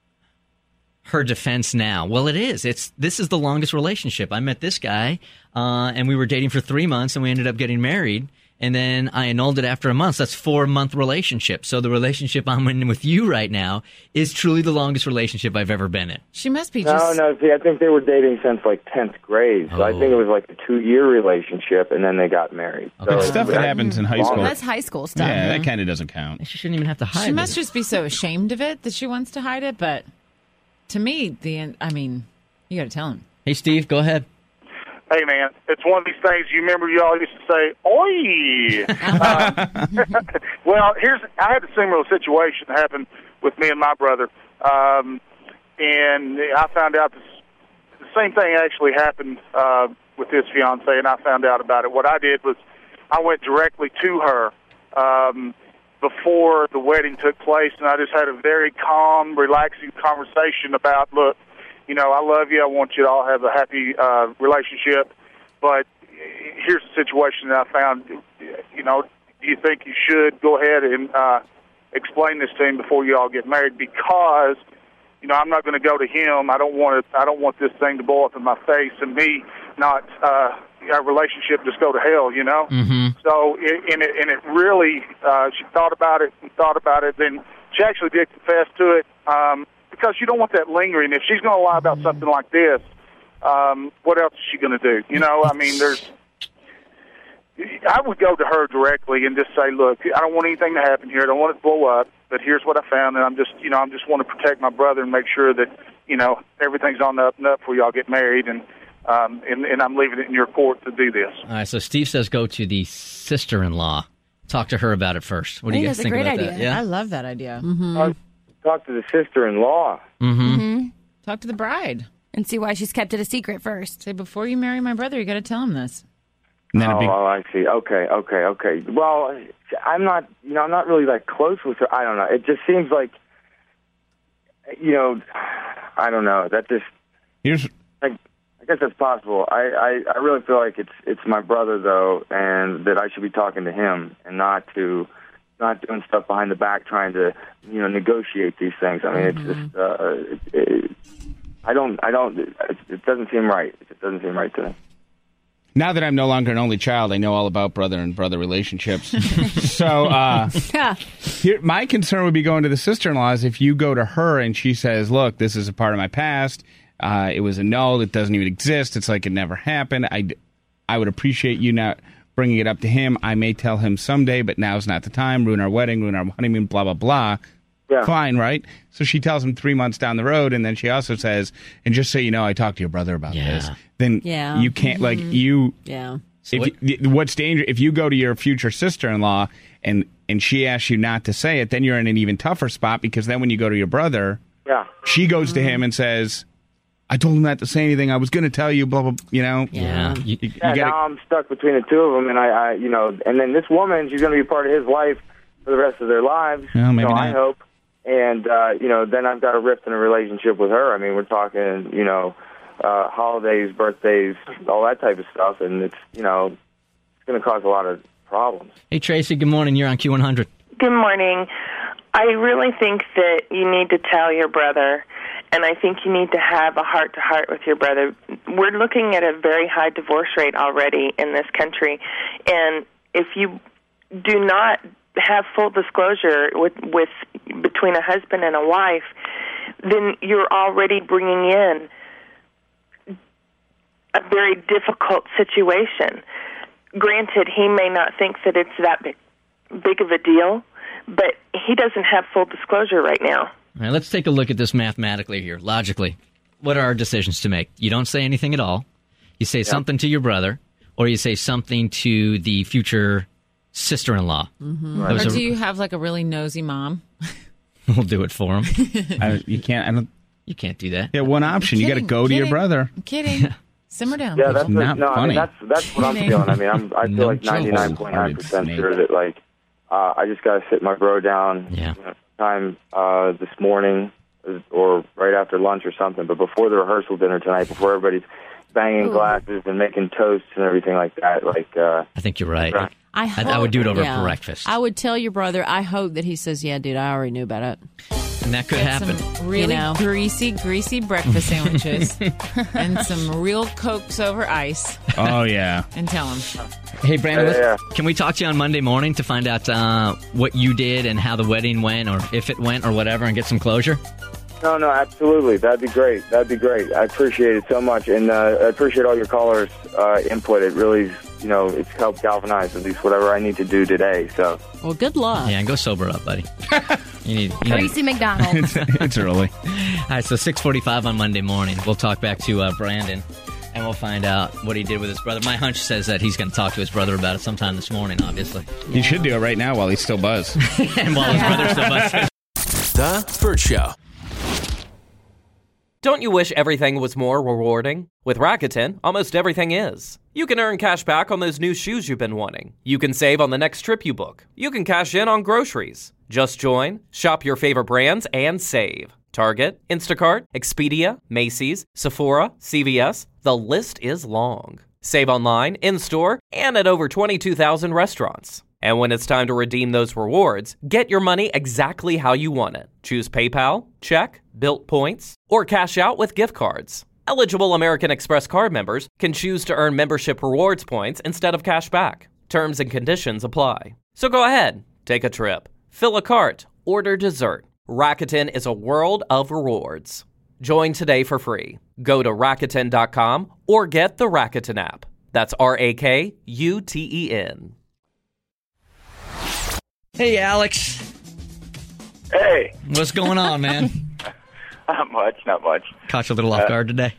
her defense now. Well, it is. It's this is the longest relationship. I met this guy, uh, and we were dating for three months, and we ended up getting married. And then I annulled it after a month. That's four month relationship. So the relationship I'm in with you right now is truly the longest relationship I've ever been in. She must be No, just. no. See, I think they were dating since like tenth grade. So I Oh. think it was like a two-year relationship, and then they got married. Okay. So Stuff that that's happens in high long. school. That's high school stuff. Yeah, that kind of doesn't count. She shouldn't even have to hide She it. must just be so ashamed of it that she wants to hide it. But to me, the I mean, you got to tell him. Hey, Steve, go ahead. Hey, man, it's one of these things. You remember you all used to say, "Oi." uh, well, here's I had a similar situation happen with me and my brother, um, and I found out this, the same thing actually happened uh, with his fiance, and I found out about it. What I did was I went directly to her um, before the wedding took place, and I just had a very calm, relaxing conversation about, look, you know, I love you. I want you to all have a happy uh, relationship. But here's the situation that I found. You know, do you think you should go ahead and uh, explain this to him before you all get married? Because, you know, I'm not going to go to him. I don't want to. I don't want this thing to blow up in my face and me not uh, our relationship just go to hell. You know. Mm-hmm. So, it, and it and it really, uh, she thought about it and thought about it. Then she actually did confess to it um, because you don't want that lingering. If she's going to lie about something like this, um, what else is she going to do? You know, I mean, there's. I would go to her directly and just say, look, I don't want anything to happen here. I don't want it to blow up, but here's what I found, and I'm just, you know, I'm just want to protect my brother and make sure that, you know, everything's on the up and up before y'all get married, and um, and, and I'm leaving it in your court to do this. All right, so Steve says go to the sister-in-law. Talk to her about it first. What do you guys think about that? Yeah, I love that idea. Mm-hmm. Uh, talk to the sister-in-law. Mm-hmm. Mm-hmm. Talk to the bride. And see why she's kept it a secret first. Say, before you marry my brother, you got to tell him this. Oh, oh, I see. Okay, okay, okay. Well, I'm not, you know, I'm not really that close with her. I don't know. It just seems like, you know, I don't know. That just, Here's, I, I guess that's possible. I, I, I really feel like it's it's my brother though, and that I should be talking to him and not to, not doing stuff behind the back, trying to, you know, negotiate these things. I mean, Mm-hmm. it's just, uh, it, it, I don't, I don't. It, it doesn't seem right. It just doesn't seem right to me. now that I'm no longer an only child, I know all about brother and brother relationships. so uh, here, my concern would be going to the sister-in-law is if you go to her and she says, look, this is a part of my past. Uh, it was annulled. It doesn't even exist. It's like it never happened. I, I would appreciate you not bringing it up to him. I may tell him someday, but now's not the time. Ruin our wedding, ruin our honeymoon, blah, blah, blah. Yeah. Fine, right? So she tells him three months down the road, and then she also says, and just so you know, I talked to your brother about Yeah. this. Then Yeah. you can't, like, you... Yeah. If you, what's dangerous, if you go to your future sister-in-law and, and she asks you not to say it, then you're in an even tougher spot because then when you go to your brother, Yeah. she goes to him and says, I told him not to say anything. I was going to tell you, blah, blah, you know? Yeah. You, you Yeah, gotta, now I'm stuck between the two of them, and I, I, you know, and then this woman, she's going to be part of his life for the rest of their lives. Well, maybe so not. I hope. And, uh, you know, then I've got a rift in a relationship with her. I mean, we're talking, you know, uh, holidays, birthdays, all that type of stuff, and it's, you know, it's going to cause a lot of problems. Hey, Tracy, good morning. You're on Q one hundred. Good morning. I really think that you need to tell your brother, and I think you need to have a heart-to-heart with your brother. We're looking at a very high divorce rate already in this country, and if you do not have full disclosure with, with between a husband and a wife, then you're already bringing in a very difficult situation. Granted, he may not think that it's that big, big of a deal, but he doesn't have full disclosure right now. All right, let's take a look at this mathematically here, logically. What are our decisions to make? You don't say anything at all. You say something to your brother, or you say something to the future sister-in-law. Mm-hmm. Right. Or Those are- do you have like a really nosy mom? We'll do it for him. I, you can't, I don't, You can't do that. yeah, one option. You got to kidding, go to your kidding. brother. I'm kidding. Simmer down. Yeah, that's not what, no. I funny. mean, that's that's what I'm feeling. I mean, I'm I feel No like ninety-nine point nine percent snake. sure that like uh, I just got to sit my bro down. Yeah. You know, time uh, this morning or right after lunch or something, but before the rehearsal dinner tonight, before everybody's banging Ooh. glasses and making toasts and everything like that. Like, uh, I think you're right. Right. I, I, hope, I would do it over yeah. breakfast. I would tell your brother, I hope that he says, yeah, dude, I already knew about it. And that could Get happen. some really You know. greasy, greasy breakfast sandwiches and some real Cokes over ice, Oh, yeah. and tell him. Hey, Brandon, Yeah, let's- can we talk to you on Monday morning to find out uh, what you did and how the wedding went, or if it went, or whatever, and get some closure? no, no, absolutely. That'd be great. That'd be great. I appreciate it so much, and uh, I appreciate all your callers' uh, input. It really, you know, it's helped galvanize at least whatever I need to do today. So. Well, good luck. Yeah, and go sober up, buddy. You need. You need Tracy McDonald. It's, it's early. All right, so six forty-five on Monday morning. We'll talk back to uh, Brandon, and we'll find out what he did with his brother. My hunch says that he's going to talk to his brother about it sometime this morning, obviously. You should do it right now while he's still buzzed. And while his brother's still busted. The Burt Show. Don't you wish everything was more rewarding? With Rakuten, almost everything is. You can earn cash back on those new shoes you've been wanting. You can save on the next trip you book. You can cash in on groceries. Just join, shop your favorite brands, and save. Target, Instacart, Expedia, Macy's, Sephora, C V S, the list is long. Save online, in-store, and at over twenty-two thousand restaurants. And when it's time to redeem those rewards, get your money exactly how you want it. Choose PayPal, check, Bilt points, or cash out with gift cards. Eligible American Express card members can choose to earn membership rewards points instead of cash back. Terms and conditions apply. So go ahead, take a trip, fill a cart, order dessert. Rakuten is a world of rewards. Join today for free. Go to Rakuten dot com or get the Rakuten app. That's R A K U T E N. Hey, Alex. Hey. What's going on, man? Not much, not much. Caught you a little off Uh, guard today.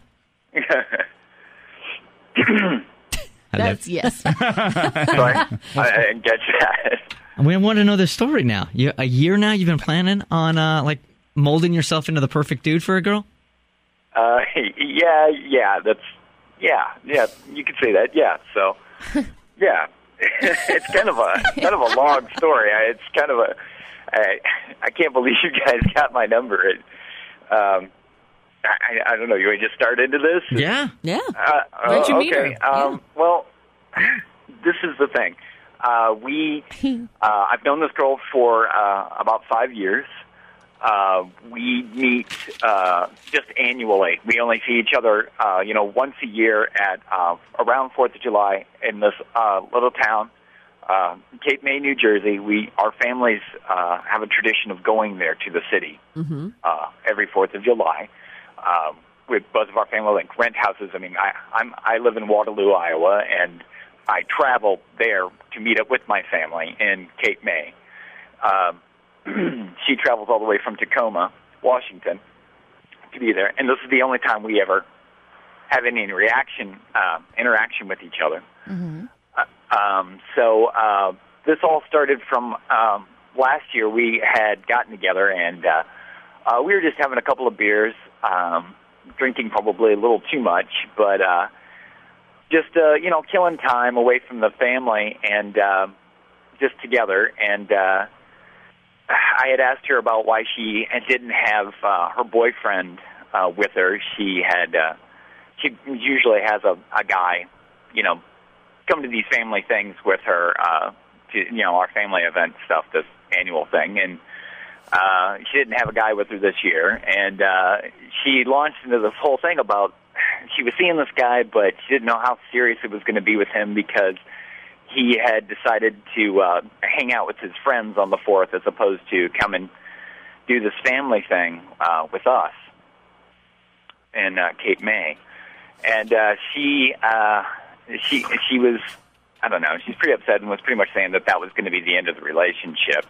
That's yes. Sorry, I, I didn't get that. We want to know this story now. You, a year now you've been planning on uh, like molding yourself into the perfect dude for a girl? Uh, yeah, yeah, that's, yeah, yeah, you could say that, yeah, so, yeah. It's kind of a kind of a long story. I, it's kind of a I, I can't believe you guys got my number. It, um, I, I don't know. You want to just start into this? Yeah, yeah. Uh, Where'd oh, you meet okay. her? Um, Well, this is the thing. Uh, we uh, I've known this girl for uh, about five years. Uh, we meet uh, just annually. We only see each other, uh, you know, once a year at uh, around Fourth of July in this uh, little town, uh, Cape May, New Jersey. We our families uh, have a tradition of going there to the city Mm-hmm. uh, every Fourth of July. Um, with both of our family, like rent houses. I mean, I I'm I live in Waterloo, Iowa, and I travel there to meet up with my family in Cape May. Um, she travels all the way from Tacoma, Washington, to be there, and this is the only time we ever have any reaction, uh, interaction with each other. Mm-hmm. Uh, um, so uh, this all started from um, last year. We had gotten together, and uh, uh, we were just having a couple of beers, um, drinking probably a little too much, but uh, just uh, you know, killing time away from the family and uh, just together. And uh, I had asked her about why she didn't have uh, her boyfriend uh, with her. She had, uh, she usually has a, a guy, you know, come to these family things with her, uh, to, you know, our family event stuff, this annual thing. And uh, she didn't have a guy with her this year. And uh, she launched into this whole thing about she was seeing this guy, but she didn't know how serious it was going to be with him because he had decided to uh, hang out with his friends on the fourth as opposed to come and do this family thing uh, with us in uh, Cape May. And uh, she, uh, she, she was, I don't know, she's pretty upset and was pretty much saying that that was going to be the end of the relationship.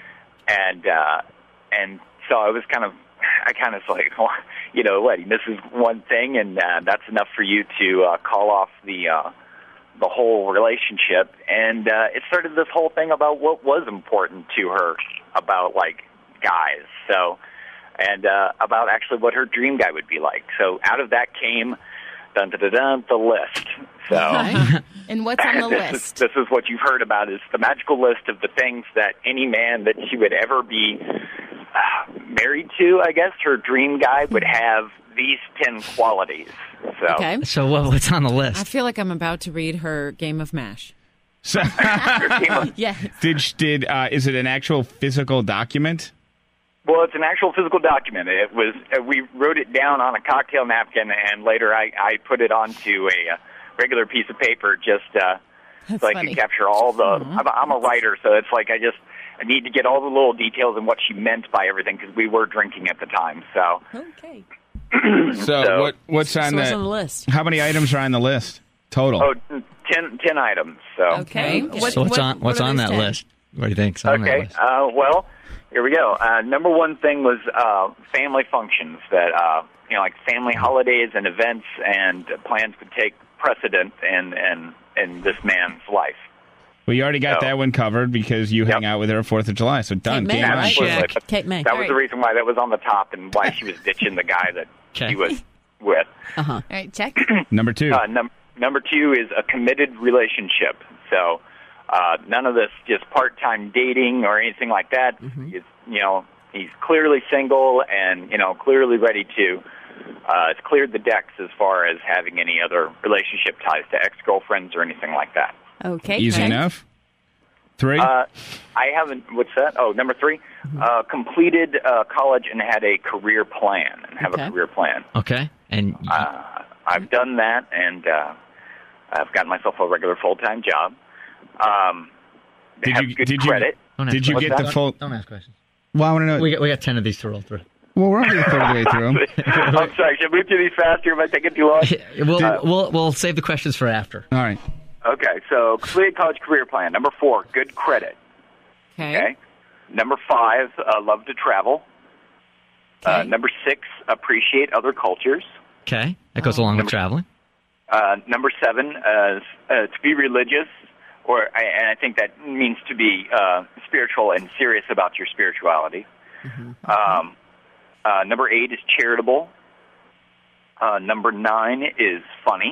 And uh, and so I was kind of, I kind of was like, well, you know what, he misses one thing, and uh, that's enough for you to uh, call off the uh, the whole relationship. And uh, it started this whole thing about what was important to her about, like, guys. So, and uh, about actually what her dream guy would be like. So out of that came, dun dun dun, dun the list. So, And what's on the this list? Is, this is what you've heard about, is the magical list of the things that any man that she would ever be uh, married to, I guess, her dream guy would have these ten qualities. So, Okay. So what, what's on the I list? feel like I'm about to read her Game of MASH. So, Yeah. did did uh, is it an actual physical document? well, it's an actual physical document. It was uh, we wrote it down on a cocktail napkin, and later I, I put it onto a uh, regular piece of paper just uh, That's so I funny. could capture all the. I'm, I'm a writer, so it's like I just I need to get all the little details and what she meant by everything because we were drinking at the time. So, Okay. So, So- what what's on So what's the, on the list? How many items are on the list total? oh, ten, ten items. So, Okay. What- so what's what- on what's what are on those that ten? list? What do you think's on that okay. list? Uh, well, here we go. Uh, number one thing was uh, family functions that uh, you know, like family holidays and events and plans would take precedent in in in this man's life. Well, you already got So- that one covered because you hang out with her Fourth of July. So done. May, Game on. right? Absolutely. Check. Cape May. That All was right. the reason why that was on the top and why she was ditching the guy that Okay. she was with. Uh-huh. All right, check. Number two. Uh, num- number two is a committed relationship. So uh, none of this just part-time dating or anything like that. Mm-hmm. He's, you know, he's clearly single and, you know, clearly ready to uh, it's cleared the decks as far as having any other relationship ties to ex-girlfriends or anything like that. Okay. Easy thanks. enough. Three? Uh, I haven't, what's that? Oh, number three, uh, completed uh, college and had a career plan, and have Okay. a career plan. Okay. And Uh, I've done that, and uh, I've gotten myself a regular full-time job. Um, Did have you- good did you- credit. Don't Did ask you questions. get the full? Don't ask questions. Well, I want to know. We got, we got ten of these to roll through. Well, we're already a third of the way through 'em. I'm sorry, should I move through these faster? Am I taking too long? We'll, Uh, we'll, we'll save the questions for after. All right. Okay, so completed college career plan. Number four, good credit. Okay. Number five, uh, love to travel. Uh, number six, appreciate other cultures. Okay. That goes along with traveling. Uh, number seven, uh, uh, to be religious, or and I think that means to be uh, spiritual and serious about your spirituality. Um, uh, number eight is charitable. Uh, number nine is funny.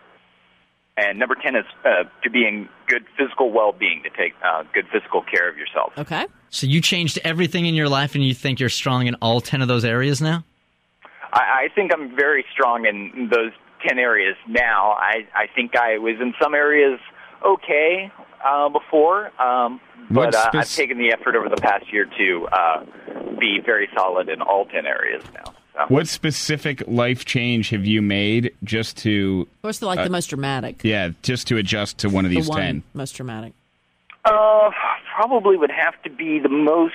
And number ten is uh, to be in good physical well-being, to take uh, good physical care of yourself. Okay. So you changed everything in your life, and you think you're strong in all ten of those areas now? I, I think I'm very strong in those ten areas now. I, I think I was in some areas okay uh, before, um, What but uh, spec- I've taken the effort over the past year to uh, be very solid in all ten areas now. So. What specific life change have you made just to? What's the, like uh, the most dramatic? Yeah, just to adjust to one of these the one ten. most dramatic. Uh, probably would have to be the most.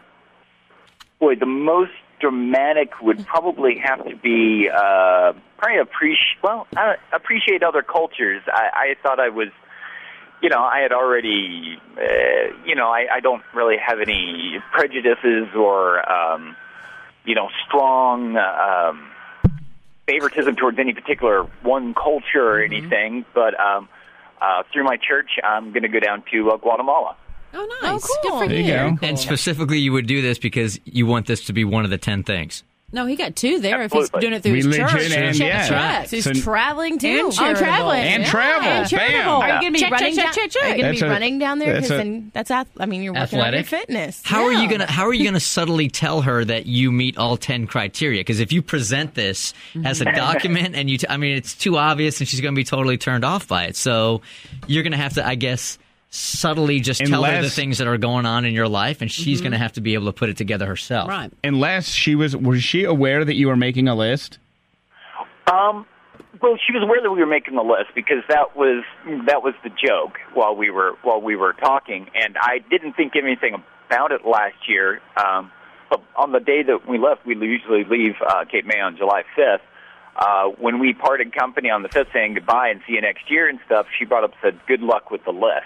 Boy, the most dramatic would probably have to be uh, probably appreciate. Well, uh, appreciate other cultures. I, I thought I was, you know, I had already, uh, you know, I, I don't really have any prejudices or, um, you know, strong um, favoritism towards any particular one culture or anything. But um, uh, through my church, I'm going to go down to uh, Guatemala. Oh, nice. Oh, cool. Good for There you go. And specifically, you would do this because you want this to be one of the ten things. No, he got two there. If he's Absolutely. doing it through his Religion church, and- check, yeah. check. So he's So- traveling too. And oh, charitable. traveling. And Yeah. travel. And charitable. Bam. Are you going to be Check, running check, down? check, check, Are you check. going to be That's a- running down there? that's Because a- then that's ath- I mean, you're working on your Athletic. fitness. How are you Yeah. gonna How are you gonna subtly tell her that you meet all ten criteria? Because if you present this as a document and you, t- I mean, it's too obvious, and she's gonna be totally turned off by it. So you're gonna have to, I guess, subtly just tell her the Unless- things that are going on in your life, and she's gonna have to be able to put it together herself. Right. Unless she was, was she aware that you were making a list? Um, well, she was aware that we were making the list because that was that was the joke while we were while we were talking, and I didn't think anything about it last year. Um, but on the day that we left, we usually leave uh, Cape May on July fifth. Uh, when we parted company on the fifth, saying goodbye and see you next year and stuff, she brought up said, "Good luck with the list."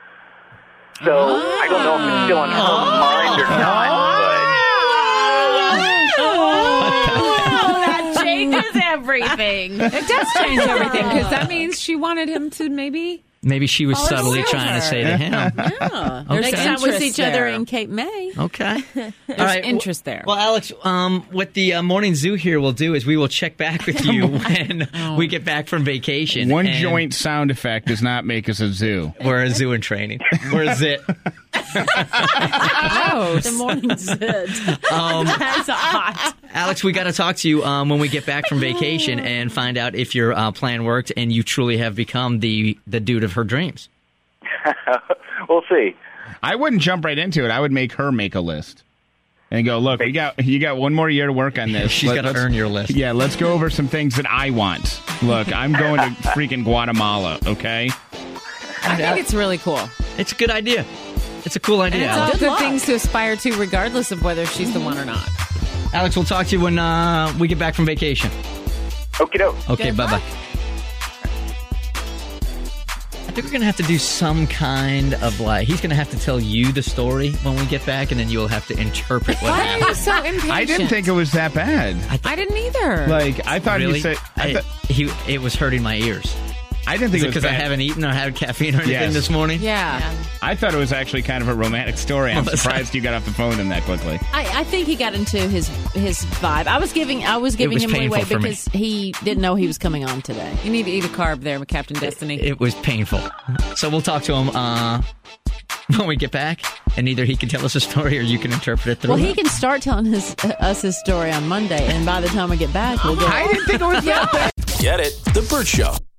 So I don't know if it's still in her mind or not, Oh, that changes everything. It does change everything because that means she wanted him to maybe. Maybe she was Follow subtly silver. trying to say to him. Yeah. Okay. Next time we see each other there. in Cape May. Okay. There's All right, interest there. Well, Alex, um, what the uh, morning zoo here will do is we will check back with you when we get back from vacation. One and joint sound effect does not make us a zoo. We're a zoo in training. We're a zit. The morning zit. Um, That's hot. Alex, we got to talk to you um, when we get back from vacation and find out if your uh, plan worked and you truly have become the, the dude of her dreams. but we'll see. I wouldn't jump right into it. I would make her make a list and go, look, we got you got one more year to work on this. She's Let- gotta let's- earn your list. Yeah, let's go over some things that I want. Look, I'm going to freaking Guatemala, okay? I think it's really cool. It's a good idea. It's a cool And idea, it's all Alex. good things to aspire to, regardless of whether she's the one or not. Alex, we'll talk to you when uh, we get back from vacation. Okie doke. Okay, Good bye-bye. luck. I think we're going to have to do some kind of like, he's going to have to tell you the story when we get back, and then you'll have to interpret what Why are happened. you so impatient? I didn't think it was that bad. I didn't either. Like, I thought really? you said... I, I, th- he, it was hurting my ears. I didn't think Is it it was because I bad. haven't eaten or had caffeine or anything Yes. this morning? yeah. I thought it was actually kind of a romantic story. I'm surprised you got off the phone in that quickly. I, I think he got into his his vibe. I was giving I was giving was him painful leeway for me. because he didn't know he was coming on today. You need to eat a carb there with Captain Destiny. It was painful. So we'll talk to him uh, when we get back, and either he can tell us a story or you can interpret it through. Well, he can start telling his, uh, us his story on Monday, and by the time we get back, we'll go. I didn't think it was that bad. Get it? The Burt Show.